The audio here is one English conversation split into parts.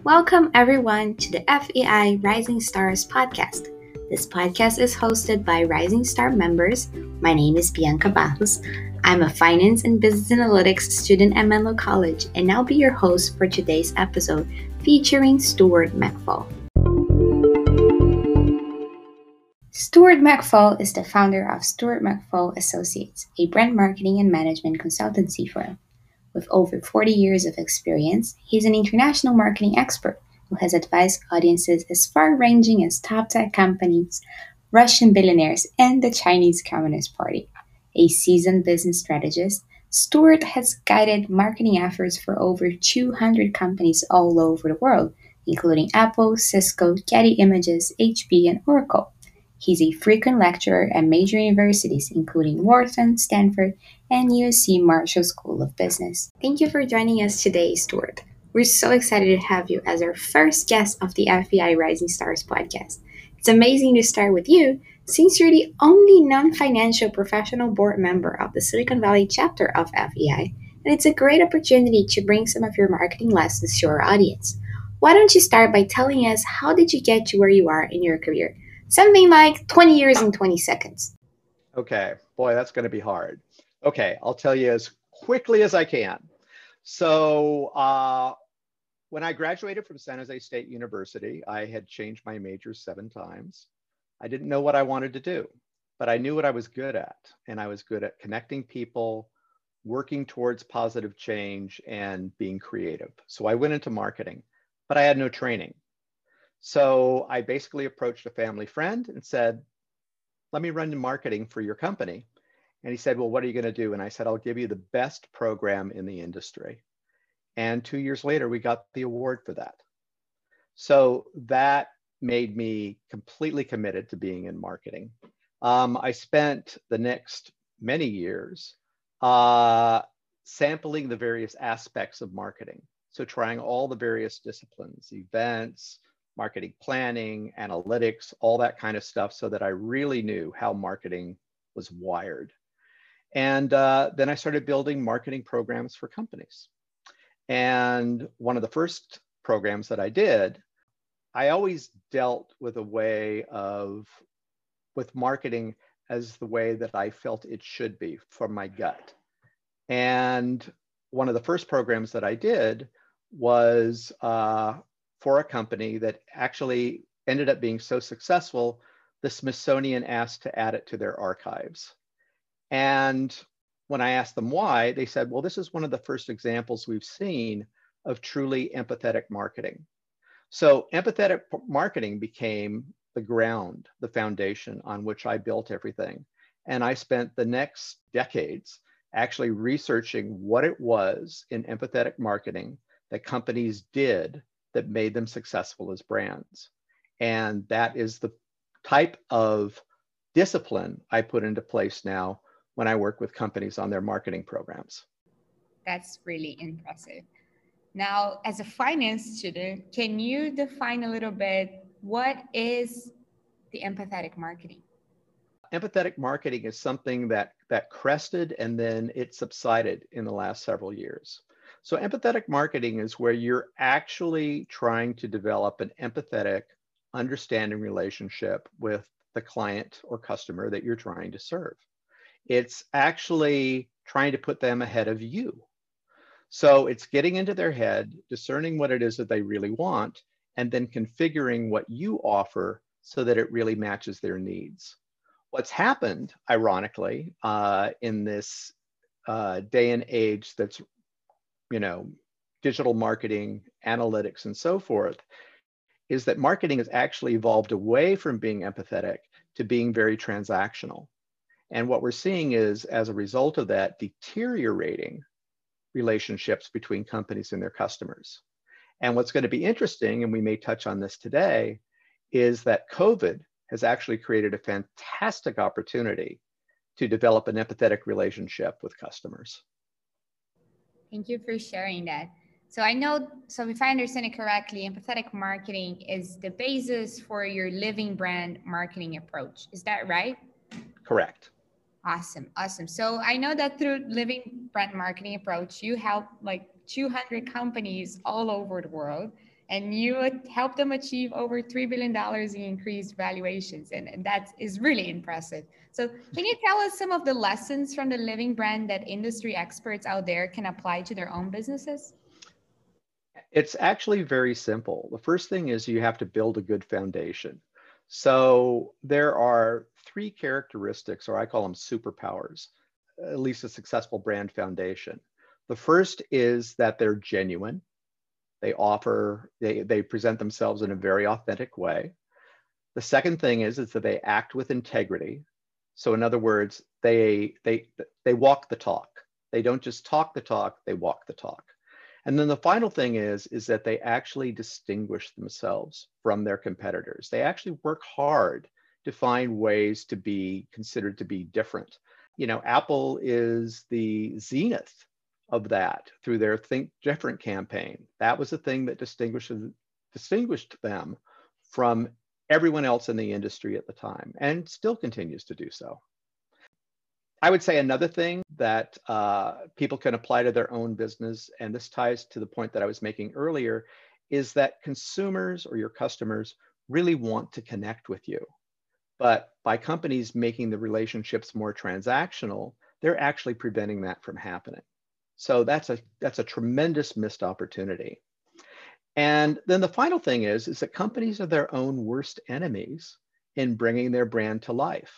Welcome everyone to the FEI Rising Stars podcast. This podcast is hosted by Rising Star members. My name is Bianca Barros. I'm a Finance and Business Analytics student at Menlo College, and I'll be your host for today's episode featuring Stuart McFall. Stuart McFall is the founder of Stuart McFall Associates, a brand marketing and management consultancy firm. With over 40 years of experience, he's an international marketing expert who has advised audiences as far-ranging as top tech companies, Russian billionaires, and the Chinese Communist Party. A seasoned business strategist, Stuart has guided marketing efforts for over 200 companies all over the world, including Apple, Cisco, Getty Images, HP, and Oracle. He's a frequent lecturer at major universities, including Wharton, Stanford, and USC Marshall School of Business. Thank you for joining us today, Stuart. We're so excited to have you as our first guest of the FEI Rising Stars podcast. It's amazing to start with you, since you're the only non-financial professional board member of the Silicon Valley chapter of FEI, and it's a great opportunity to bring some of your marketing lessons to our audience. Why don't you start by telling us how did you get to where you are in your career? Something like 20 years and 20 seconds. Okay, boy, that's going to be hard. Okay, I'll tell you as quickly as I can. So when I graduated from San Jose State University, I had changed my major 7 times. I didn't know what I wanted to do, but I knew what I was good at. And I was good at connecting people, working towards positive change, and being creative. So I went into marketing, but I had no training. So I basically approached a family friend and said, let me run marketing for your company. And he said, well, what are you going to do? And I said, I'll give you the best program in the industry. And 2 years later, we got the award for that. So that made me completely committed to being in marketing. I spent the next many years sampling the various aspects of marketing. So trying all the various disciplines, events, marketing planning, analytics, all that kind of stuff, so that I really knew how marketing was wired. And then I started building marketing programs for companies. And one of the first programs that I did, I always dealt with with marketing as the way that I felt it should be from my gut. And one of the first programs that I did was for a company that actually ended up being so successful, the Smithsonian asked to add it to their archives. And when I asked them why, they said, well, this is one of the first examples we've seen of truly empathetic marketing. So empathetic marketing became the ground, the foundation on which I built everything. And I spent the next decades actually researching what it was in empathetic marketing that companies did that made them successful as brands. And that is the type of discipline I put into place now when I work with companies on their marketing programs. That's really impressive. Now, as a finance student, can you define a little bit what is the empathetic marketing? Empathetic marketing is something that crested and then it subsided in the last several years. So empathetic marketing is where you're actually trying to develop an empathetic, understanding relationship with the client or customer that you're trying to serve. It's actually trying to put them ahead of you. So it's getting into their head, discerning what it is that they really want, and then configuring what you offer so that it really matches their needs. What's happened, ironically, in this day and age that's digital marketing, analytics, and so forth, is that marketing has actually evolved away from being empathetic to being very transactional. And what we're seeing is, as a result of that, deteriorating relationships between companies and their customers. And what's going to be interesting, and we may touch on this today, is that COVID has actually created a fantastic opportunity to develop an empathetic relationship with customers. Thank you for sharing that. So if I understand it correctly, empathetic marketing is the basis for your living brand marketing approach. Is that right? Correct. Awesome. So I know that through living brand marketing approach, you help like 200 companies all over the world. and you would help them achieve over $3 billion in increased valuations. And that is really impressive. So can you tell us some of the lessons from the Living brand that industry experts out there can apply to their own businesses? It's actually very simple. The first thing is you have to build a good foundation. So there are three characteristics, or I call them superpowers, at least a successful brand foundation. The first is that they're genuine. They present themselves in a very authentic way. The second thing is that they act with integrity. So in other words, they walk the talk. They don't just talk the talk, they walk the talk. And then the final thing is that they actually distinguish themselves from their competitors. They actually work hard to find ways to be considered to be different. You know, Apple is the zenith of that through their Think Different campaign. That was the thing that distinguished them from everyone else in the industry at the time, and still continues to do so. I would say another thing that people can apply to their own business, and this ties to the point that I was making earlier, is that consumers or your customers really want to connect with you. But by companies making the relationships more transactional, they're actually preventing that from happening. So that's a tremendous missed opportunity. And then the final thing is that companies are their own worst enemies in bringing their brand to life.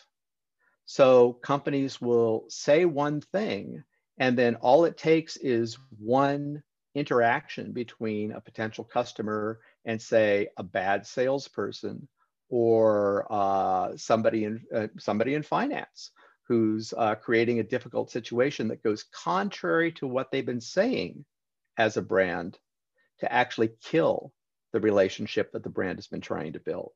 So companies will say one thing, and then all it takes is one interaction between a potential customer and, say, a bad salesperson or somebody in finance who's creating a difficult situation that goes contrary to what they've been saying as a brand, to actually kill the relationship that the brand has been trying to build.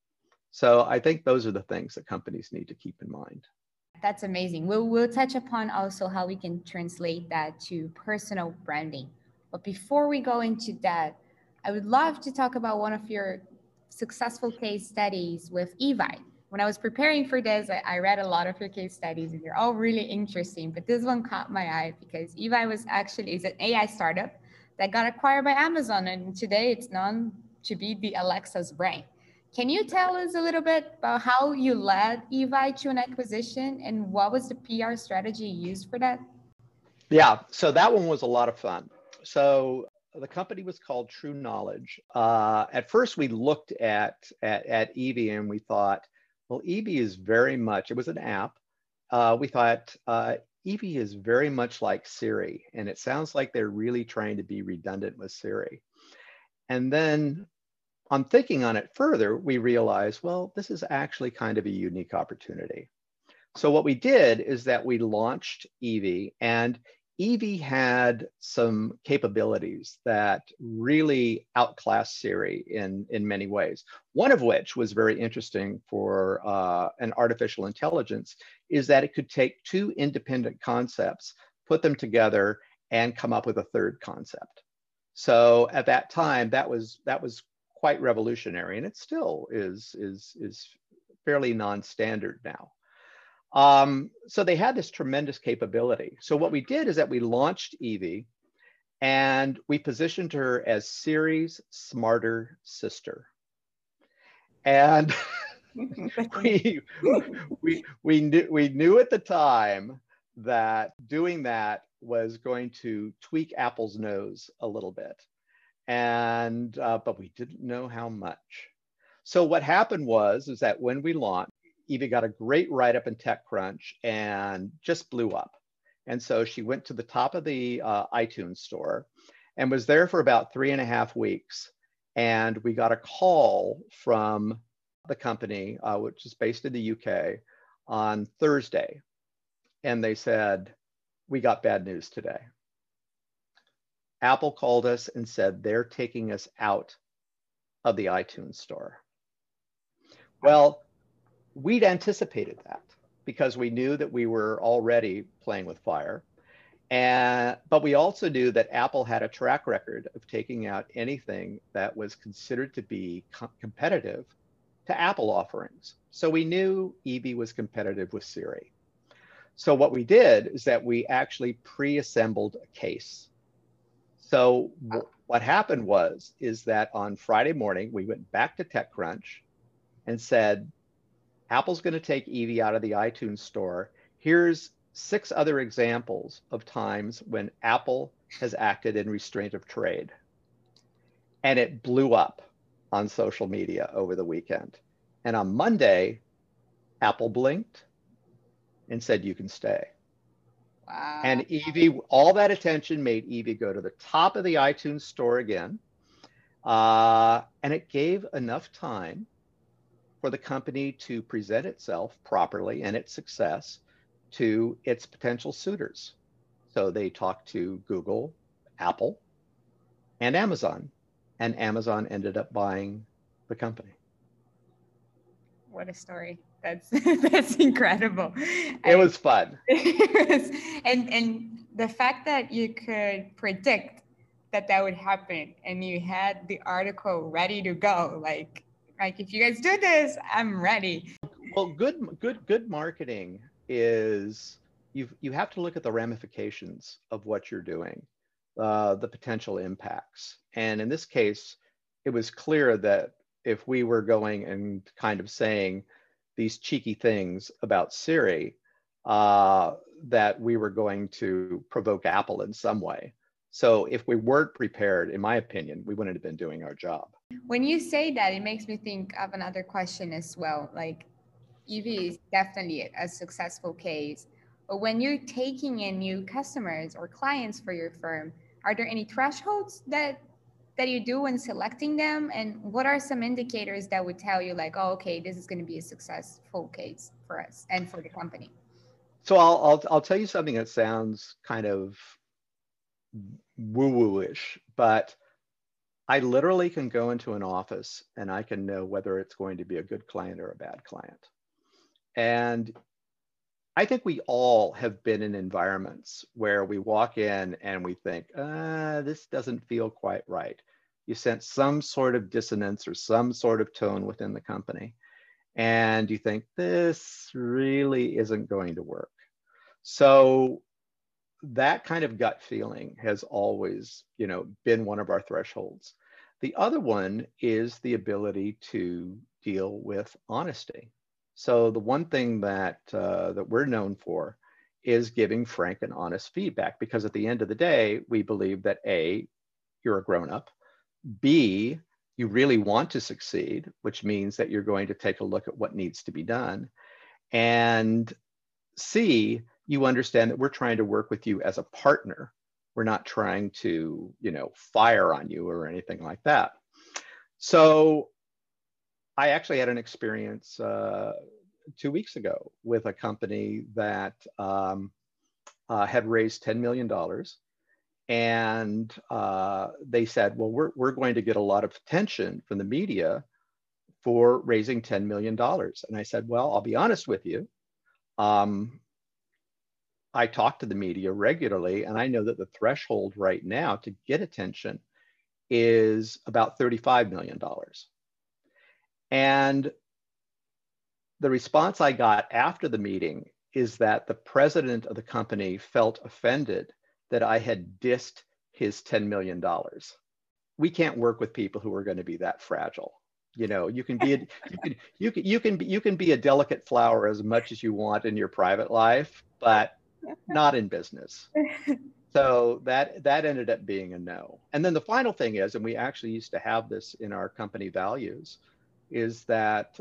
So I think those are the things that companies need to keep in mind. That's amazing. We'll touch upon also how we can translate that to personal branding. But before we go into that, I would love to talk about one of your successful case studies with Evi. When I was preparing for this, I read a lot of your case studies and they're all really interesting. But this one caught my eye because Evi is an AI startup that got acquired by Amazon. And today it's known to be the Alexa's brain. Can you tell us a little bit about how you led Evi to an acquisition and what was the PR strategy used for that? Yeah, so that one was a lot of fun. So the company was called True Knowledge. At first, we looked at Evi and we thought, well, Evi is very much, it was an app. We thought Evi is very much like Siri, and it sounds like they're really trying to be redundant with Siri. And then on thinking on it further, we realized, well, this is actually kind of a unique opportunity. So what we did is that we launched Evi, and Evi had some capabilities that really outclassed Siri in many ways. One of which was very interesting for an artificial intelligence is that it could take two independent concepts, put them together, and come up with a third concept. So at that time, that was quite revolutionary, and it still is fairly non-standard now. So they had this tremendous capability. So what we did is that we launched Evi, and we positioned her as Siri's smarter sister. And we knew at the time that doing that was going to tweak Apple's nose a little bit. And but we didn't know how much. So what happened was that when we launched, Evi got a great write-up in TechCrunch and just blew up. And so she went to the top of the iTunes store and was there for about 3.5 weeks. And we got a call from the company, which is based in the UK, on Thursday. And they said, we got bad news today. Apple called us and said they're taking us out of the iTunes store. Well, we'd anticipated that because we knew that we were already playing with fire. But we also knew that Apple had a track record of taking out anything that was considered to be competitive to Apple offerings. So we knew Evi was competitive with Siri. So what we did is that we actually pre-assembled a case. So what happened is that on Friday morning, we went back to TechCrunch and said, Apple's going to take Eevee out of the iTunes store. Here's 6 other examples of times when Apple has acted in restraint of trade. And it blew up on social media over the weekend. And on Monday, Apple blinked and said, you can stay. Wow. And Eevee, all that attention made Eevee go to the top of the iTunes store again. And it gave enough time for the company to present itself properly and its success to its potential suitors. So they talked to Google, Apple, and Amazon ended up buying the company. What a story. That's incredible. It was fun. And the fact that you could predict that would happen and you had the article ready to go, like if you guys do this, I'm ready. Well, good marketing is you have to look at the ramifications of what you're doing, the potential impacts. And in this case, it was clear that if we were going and kind of saying these cheeky things about Siri, that we were going to provoke Apple in some way. So if we weren't prepared, in my opinion, we wouldn't have been doing our job. When you say that, it makes me think of another question as well. Like Eevee is definitely a successful case, but when you're taking in new customers or clients for your firm, are there any thresholds that you do when selecting them? And what are some indicators that would tell you like, oh, okay, this is going to be a successful case for us and for the company? So I'll tell you something that sounds kind of woo-woo-ish, but I literally can go into an office and I can know whether it's going to be a good client or a bad client. And I think we all have been in environments where we walk in and we think, this doesn't feel quite right. You sense some sort of dissonance or some sort of tone within the company. And you think, this really isn't going to work. So that kind of gut feeling has always, been one of our thresholds. The other one is the ability to deal with honesty. So the one thing that we're known for is giving frank and honest feedback, because at the end of the day, we believe that A, you're a grown-up, B, you really want to succeed, which means that you're going to take a look at what needs to be done, and C, you understand that we're trying to work with you as a partner. We're not trying to, fire on you or anything like that. So I actually had an experience 2 weeks ago with a company that had raised $10 million. And they said, well, we're going to get a lot of attention from the media for raising $10 million. And I said, well, I'll be honest with you. I talk to the media regularly, and I know that the threshold right now to get attention is about $35 million. And the response I got after the meeting is that the president of the company felt offended that I had dissed his $10 million. We can't work with people who are going to be that fragile. You can be a delicate flower as much as you want in your private life, but not in business. So that ended up being a no. And then the final thing is, and we actually used to have this in our company values, is that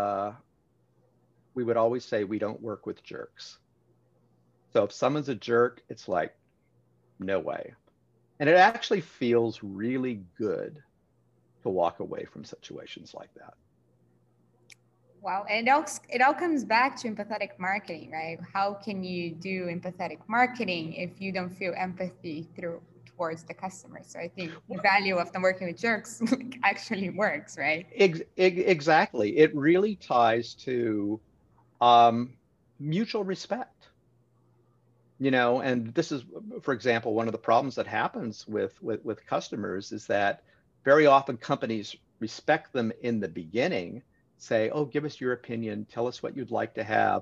we would always say we don't work with jerks. So if someone's a jerk, it's like, no way. And it actually feels really good to walk away from situations like that. Wow. And it all comes back to empathetic marketing, right? How can you do empathetic marketing if you don't feel empathy towards the customer? So I think the value of them working with jerks actually works, right? Exactly. It really ties to mutual respect. And this is, for example, one of the problems that happens with customers is that very often companies respect them in the beginning, say, oh, give us your opinion, tell us what you'd like to have.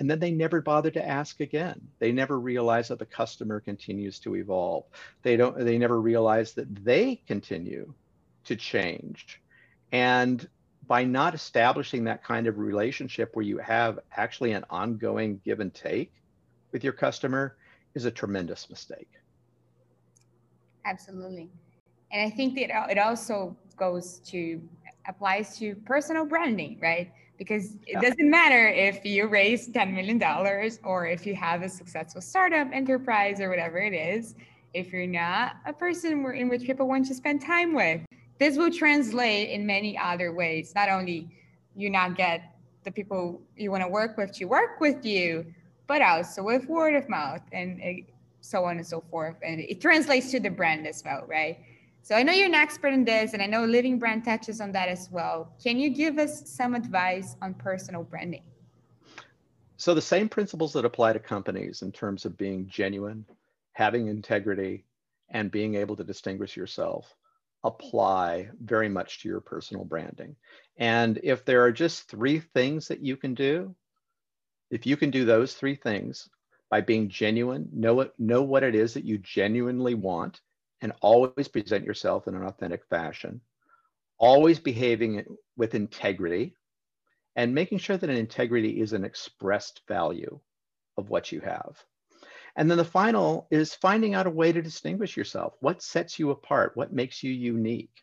And then they never bother to ask again. They never realize that the customer continues to evolve. They never realize that they continue to change. And by not establishing that kind of relationship where you have actually an ongoing give and take with your customer is a tremendous mistake. Absolutely. And I think that it also applies to personal branding, right? Because it doesn't matter if you raise $10 million or if you have a successful startup enterprise or whatever it is, if you're not a person in which people want to spend time with, this will translate in many other ways. Not only you not get the people you want to work with to work with you, but also with word of mouth and so on and so forth. And it translates to the brand as well, right? So I know you're an expert in this, and I know Living Brand touches on that as well. Can you give us some advice on personal branding? So the same principles that apply to companies in terms of being genuine, having integrity, and being able to distinguish yourself apply very much to your personal branding. And if there are just 3 things that you can do, if you can do those 3 things by being genuine, know what it is that you genuinely want, and always present yourself in an authentic fashion, always behaving with integrity, and making sure that an integrity is an expressed value of what you have. And then the final is finding out a way to distinguish yourself. What sets you apart? What makes you unique?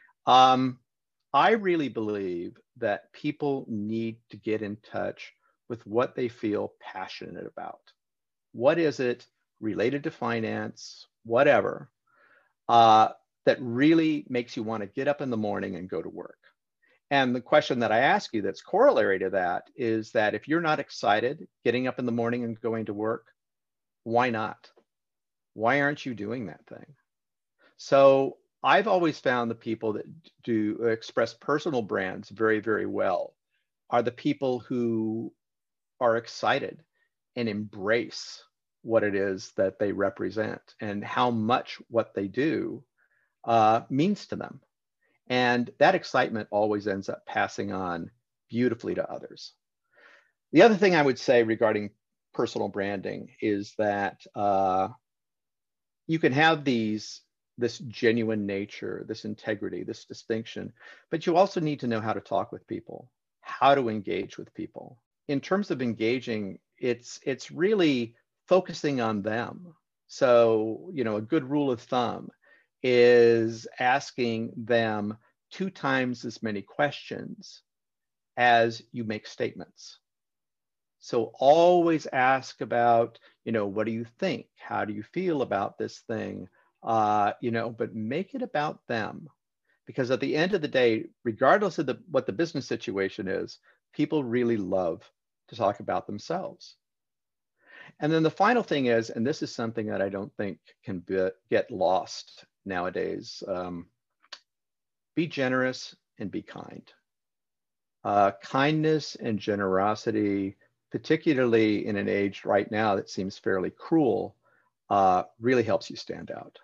I really believe that people need to get in touch with what they feel passionate about. What is it related to finance, whatever, that really makes you want to get up in the morning and go to work? And the question that I ask you that's corollary to that is that if you're not excited getting up in the morning and going to work, why not? Why aren't you doing that thing? So I've always found the people that do express personal brands very, very well are the people who are excited and embrace what it is that they represent and how much what they do means to them. And that excitement always ends up passing on beautifully to others. The other thing I would say regarding personal branding is that you can have this genuine nature, this integrity, this distinction, but you also need to know how to talk with people, how to engage with people. In terms of engaging, it's really focusing on them. So, a good rule of thumb is asking them 2 times as many questions as you make statements. So always ask about, what do you think? How do you feel about this thing? But make it about them. Because at the end of the day, regardless of what the business situation is, people really love to talk about themselves. And then the final thing is, and this is something that I don't think can get lost nowadays, be generous and be kind. Kindness and generosity, particularly in an age right now that seems fairly cruel, really helps you stand out.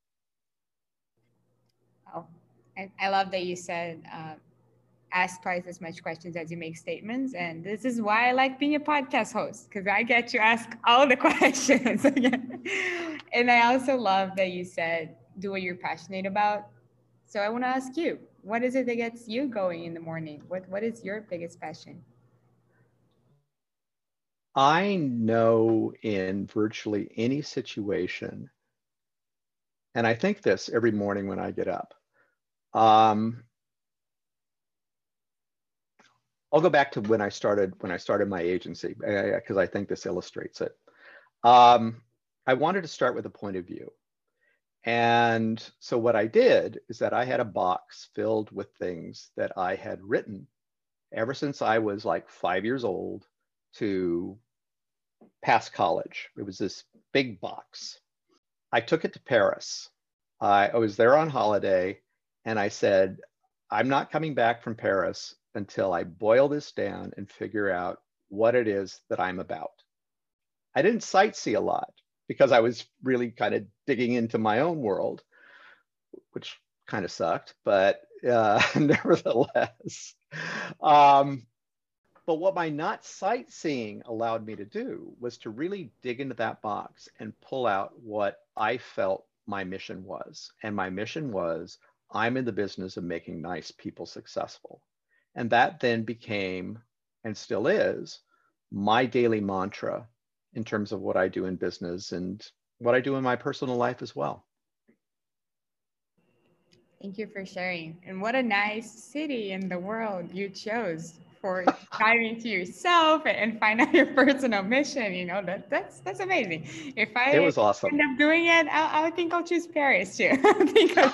Oh, I love that you said ask twice as much questions as you make statements. And this is why I like being a podcast host, because I get to ask all the questions. And I also love that you said, do what you're passionate about. So I want to ask you, what is it that gets you going in the morning? What is your biggest passion? I know in virtually any situation, and I think this every morning when I get up, I'll go back to when I started my agency, because I think this illustrates it. I wanted to start with a point of view. And so what I did is that I had a box filled with things that I had written ever since I was like 5 years old to past college. It was this big box. I took it to Paris. I was there on holiday, and I said, I'm not coming back from Paris until I boil this down and figure out what it is that I'm about. I didn't sightsee a lot because I was really kind of digging into my own world, which kind of sucked, but nevertheless. But what my not sightseeing allowed me to do was to really dig into that box and pull out what I felt my mission was. And my mission was, I'm in the business of making nice people successful. And that then became, and still is, my daily mantra in terms of what I do in business and what I do in my personal life as well. Thank you for sharing. And what a nice city in the world you chose for diving into yourself and find out your personal mission. You know, that's amazing. If It I was awesome. end up doing it, I would think I'll choose Paris too. Because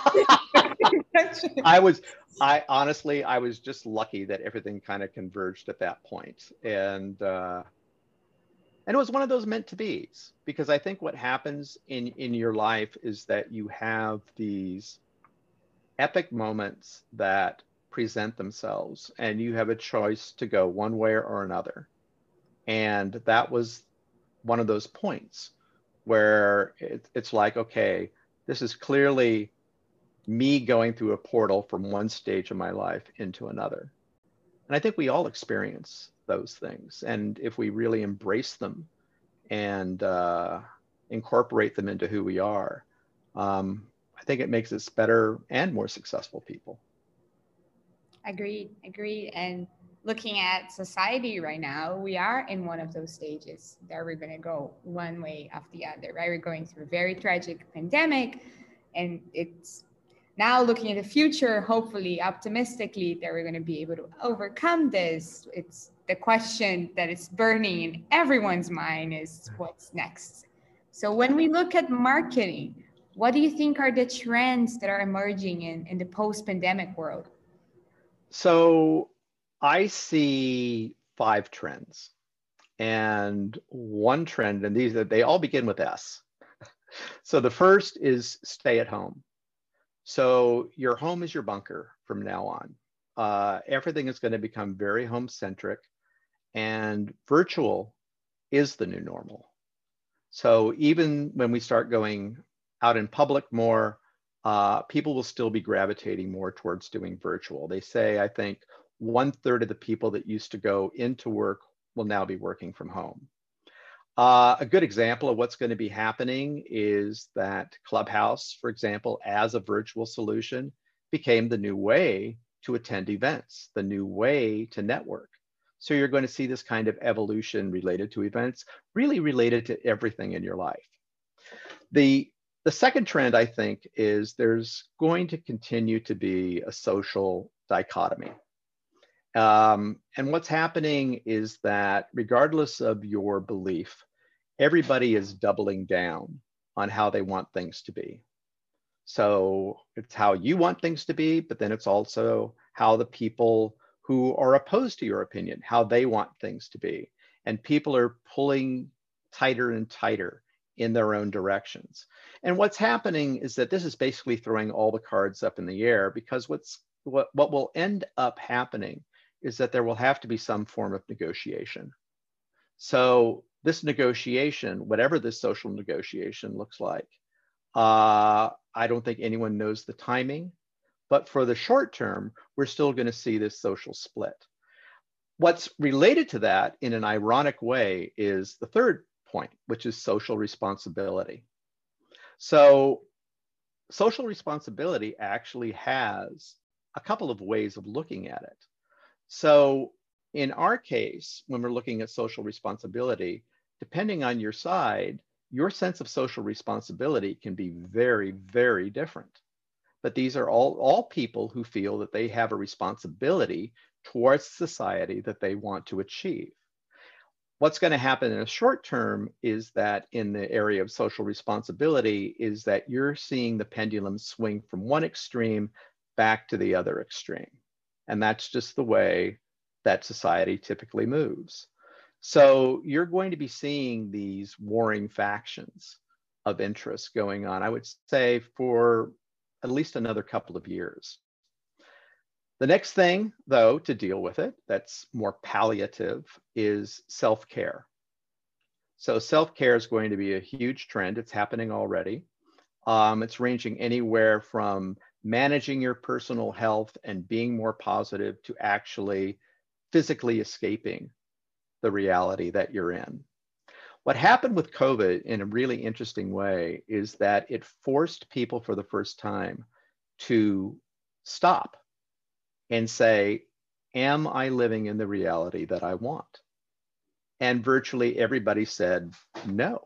I honestly, I was just lucky that everything kind of converged at that point. And it was one of those meant to be's, because I think what happens in your life is that you have these epic moments that present themselves and you have a choice to go one way or another. And that was one of those points where it's like, okay, this is clearly me going through a portal from one stage of my life into another. And I think we all experience those things. And if we really embrace them and incorporate them into who we are, I think it makes us better and more successful people. Agreed. And looking at society right now, we are in one of those stages that we're going to go one way after the other, right? We're going through a very tragic pandemic, and it's now looking at the future, hopefully, optimistically, that we're going to be able to overcome this. It's the question that is burning in everyone's mind is what's next. So when we look at marketing, what do you think are the trends that are emerging in the post-pandemic world? So I see 5 trends, and one trend, and they all begin with S. So the first is stay at home. So your home is your bunker from now on. Everything is going to become very home centric, and virtual is the new normal. So even when we start going out in public more, people will still be gravitating more towards doing virtual. They say, I think 1/3 of the people that used to go into work will now be working from home. A good example of what's going to be happening is that Clubhouse, for example, as a virtual solution, became the new way to attend events, the new way to network. So you're going to see this kind of evolution related to events, really related to everything in your life. The second trend, I think, is there's going to continue to be a social dichotomy. And what's happening is that regardless of your belief, everybody is doubling down on how they want things to be. So it's how you want things to be, but then it's also how the people who are opposed to your opinion, how they want things to be. And people are pulling tighter and tighter in their own directions. And what's happening is that this is basically throwing all the cards up in the air, because what will end up happening is that there will have to be some form of negotiation. So this negotiation, whatever this social negotiation looks like, I don't think anyone knows the timing, but for the short term, we're still going to see this social split. What's related to that in an ironic way is the third point, which is social responsibility. So social responsibility actually has a couple of ways of looking at it. So in our case, when we're looking at social responsibility, depending on your side, your sense of social responsibility can be very, very different. But these are all people who feel that they have a responsibility towards society that they want to achieve. What's going to happen in the short term is that in the area of social responsibility is that you're seeing the pendulum swing from one extreme back to the other extreme. And that's just the way that society typically moves. So you're going to be seeing these warring factions of interest going on, I would say, for at least another couple of years. The next thing, though, to deal with it, that's more palliative, is self-care. So self-care is going to be a huge trend. It's happening already. It's ranging anywhere from managing your personal health and being more positive to actually physically escaping the reality that you're in. What happened with COVID in a really interesting way is that it forced people for the first time to stop and say, am I living in the reality that I want? And virtually everybody said no.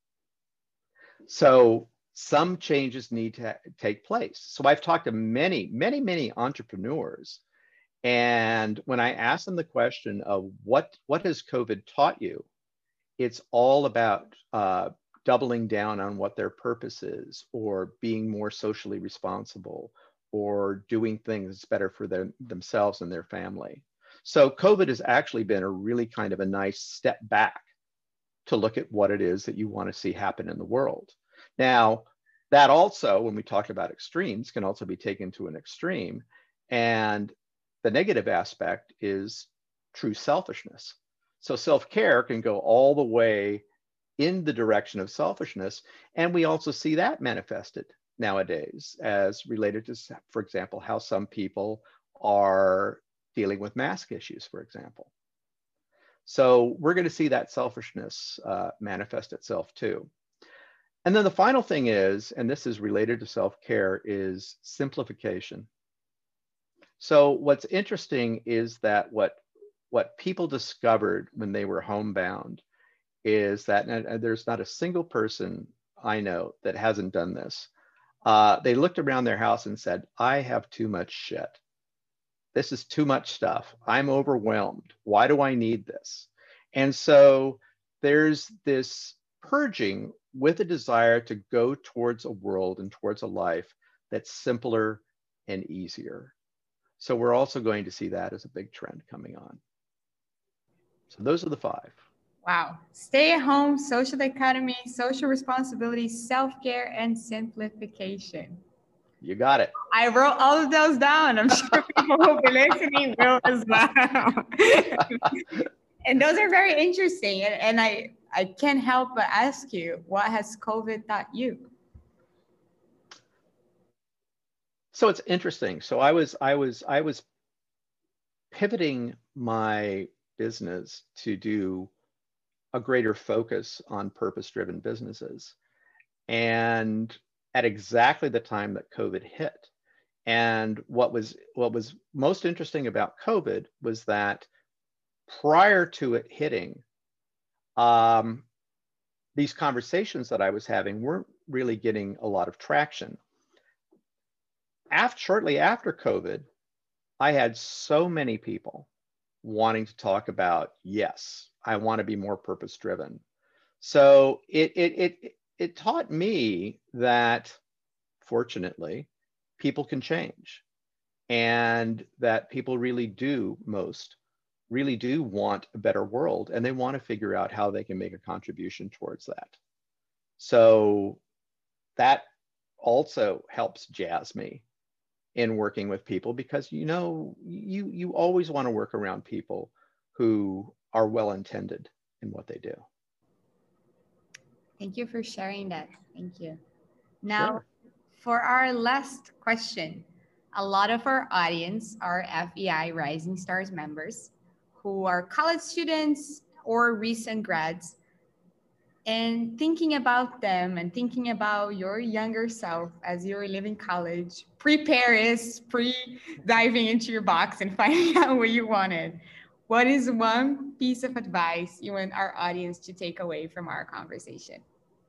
So some changes need to take place. So I've talked to many, many, many entrepreneurs. And when I ask them the question of what has COVID taught you, it's all about doubling down on what their purpose is, or being more socially responsible, or doing things better for themselves and their family. So COVID has actually been a really kind of a nice step back to look at what it is that you want to see happen in the world. Now, that also, when we talk about extremes, can also be taken to an extreme. And the negative aspect is true selfishness. So self-care can go all the way in the direction of selfishness. And we also see that manifested nowadays as related to, for example, how some people are dealing with mask issues, for example. So we're going to see that selfishness manifest itself too. And then the final thing is, and this is related to self-care, is simplification. So what's interesting is that what people discovered when they were homebound is that, and there's not a single person I know that hasn't done this. They looked around their house and said, I have too much shit. This is too much stuff. I'm overwhelmed. Why do I need this? And so there's this purging with a desire to go towards a world and towards a life that's simpler and easier. So we're also going to see that as a big trend coming on. So those are the 5. Wow. Stay at home, social dichotomy, social responsibility, self-care, and simplification. You got it. I wrote all of those down. I'm sure people who will be listening will as well. And those are very interesting. And I can't help but ask you, what has COVID taught you? So it's interesting. So I was pivoting my business to do a greater focus on purpose-driven businesses. And at exactly the time that COVID hit. And what was most interesting about COVID was that prior to it hitting, these conversations that I was having weren't really getting a lot of traction. Shortly after COVID, I had so many people wanting to talk about, yes, I want to be more purpose-driven. So it taught me that, fortunately, people can change, and that people really do want a better world, and they want to figure out how they can make a contribution towards that. So that also helps jazz me in working with people, because you always want to work around people who are well-intended in what they do. Thank you for sharing that. Thank you. Now, sure. For our last question, a lot of our audience are FEI Rising Stars members who are college students or recent grads. And thinking about them and thinking about your younger self as you were leaving college, pre-Paris, pre-diving into your box and finding out what you wanted, what is one piece of advice you want our audience to take away from our conversation?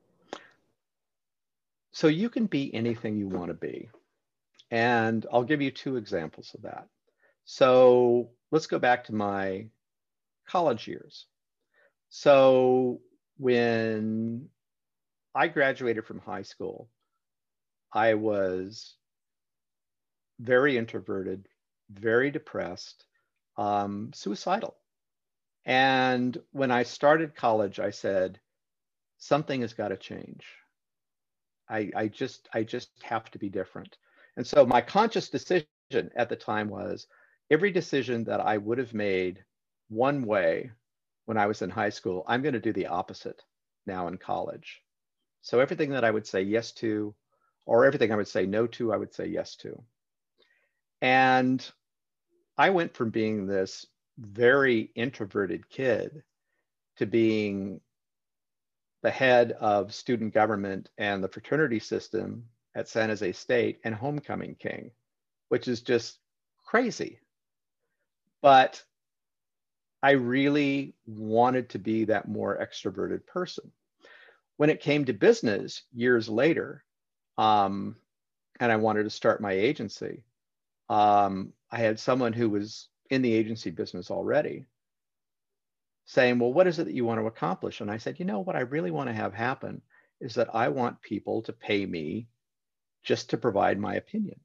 So you can be anything you want to be. And I'll give you 2 examples of that. So let's go back to my college years. So when I graduated from high school, I was very introverted, very depressed, suicidal. And when I started college, I said, something has got to change. I just have to be different. And so my conscious decision at the time was, every decision that I would have made one way when I was in high school, I'm going to do the opposite now in college. So everything that I would say yes to, or everything I would say no to, I would say yes to. And I went from being this very introverted kid to being the head of student government and the fraternity system at San Jose State and homecoming king, which is just crazy. But I really wanted to be that more extroverted person. When it came to business years later, and I wanted to start my agency, I had someone who was in the agency business already saying, well, what is it that you want to accomplish? And I said, you know, what I really want to have happen is that I want people to pay me just to provide my opinion.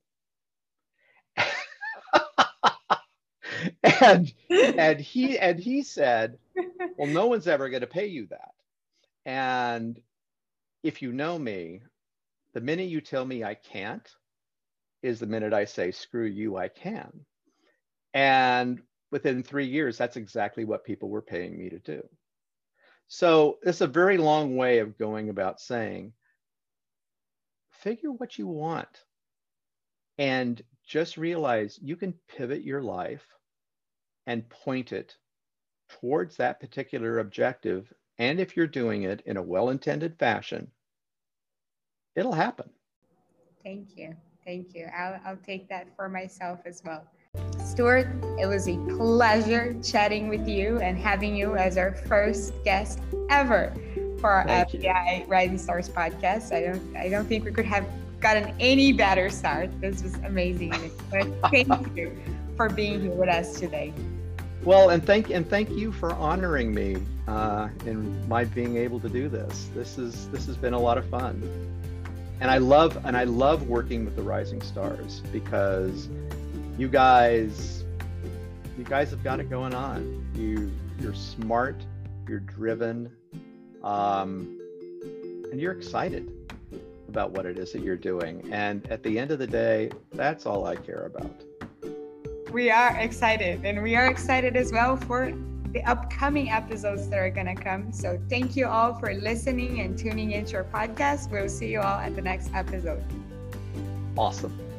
and he said, well, no one's ever going to pay you that. And if you know me, the minute you tell me I can't is the minute I say, screw you, I can. And within 3 years, that's exactly what people were paying me to do. So it's a very long way of going about saying, figure what you want and just realize you can pivot your life and point it towards that particular objective. And if you're doing it in a well-intended fashion, it'll happen. Thank you. Thank you. I'll take that for myself as well. Stuart, it was a pleasure chatting with you and having you as our first guest ever for our FBI Rising Stars podcast. I don't think we could have gotten any better start. This was amazing. But thank you for being here with us today. Well, and thank you for honoring me in my being able to do this. This has been a lot of fun, and I love working with the Rising Stars because you guys have got it going on. You're smart, you're driven, and you're excited about what it is that you're doing. And at the end of the day, that's all I care about. We are excited, and we are excited as well for the upcoming episodes that are going to come. So thank you all for listening and tuning into our podcast. We'll see you all at the next episode. Awesome.